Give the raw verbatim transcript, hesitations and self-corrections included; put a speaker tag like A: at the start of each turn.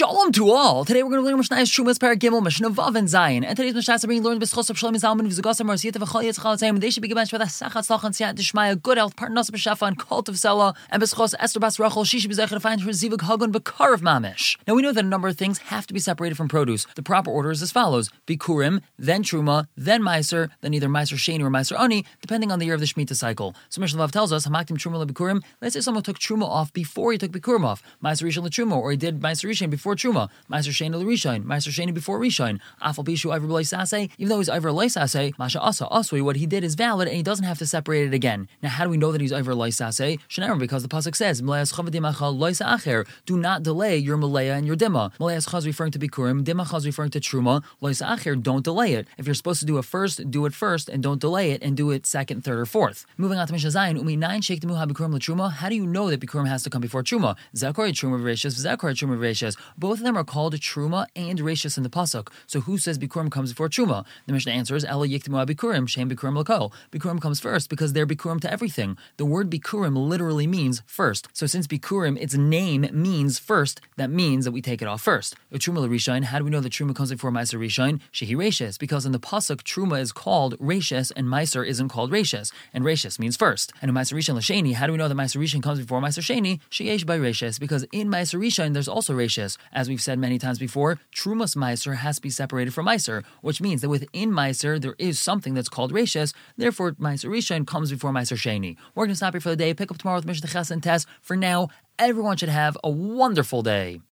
A: Shalom to all. Today we're going to learn Mishnah's Trumas Parag Gimel, Mishnah Vav and Zayin. And today's Mishnah is being learned B'schos of Shalom Zalman V'Zagosam Marsiyat V'Chol Yitzchal Tzayim. They should be given for the Sachat Slach and Siyat Dishmaya, good health, partners B'Shafa and Cult of Sela, and B'schos Esther Bas Rachel. She should be zeichet to find her Zivug Hagun B'Kar of Mamish. Now we know that a number of things have to be separated from produce. The proper order is as follows: Bikurim, then Truma, then Meiser, then either Meiser Sheni or Meiser Ani, depending on the year of the Shemitah cycle. So Mishnah Vav tells us Hamaktim Truma LeBikurim. Let's say someone took Truma off before he took Bikurim off. Meiser Rishon LeTruma, or he did Meiser Rishon before Truma. Meiser Sheni LeRishon, Meiser Sheni before Rishon. Afal Pishu Iver Loisase, even though he's Iver Loisase, Masha Asa Asui, what he did is valid and he doesn't have to separate it again. Now, how do we know that he's Iver Loisase? Shnerim, because the pasuk says, Malayas Chavadimacha Loisa Acher, do not delay your Malaya and your Dima. Malayas Chaz referring to Bikurim, Dima Chaz referring to Truma, Loisa Acher, don't delay it. If you're supposed to do it first, do it first and don't delay it and do it second, third, or fourth. Moving on to Mishnah Zayin, Umi nine Sheikh Demuha Bikurim LeTruma. How do you know that Bikurim has to come before Truma? Zakari Truma Rashis, Zakari Truma Rashis. Both of them are called Truma and Rashis in the pasuk. So who says Bikurim comes before Truma? The Mishnah answers, Ela Yiktimu Bikurim, Shem Bikurim Lako. Bikurim comes first because they're Bikurim to everything. The word Bikurim literally means first. So since Bikurim, its name means first, that means that we take it off first. Truma Rishon, how do we know that Truma comes before Meiser Rishon? Shehi Rashis, because in the pasuk Truma is called Rashis and Meiser isn't called Rashis, and Rashis means first. And in Meiser Rishon L'Sheni, how do we know that Meiser Rishon comes before Meiser Sheni? Sheyesh by Rashis, because in Meiser Rishon there's also Rashis. As we've said many times before, Trumas Meiser has to be separated from Meiser, which means that within Meiser there is something that's called Rashis. Therefore, Meiser Rishon comes before Meiser Sheni. We're going to stop here for the day. Pick up tomorrow with Mishnah Ches and Tess. For now, everyone should have a wonderful day.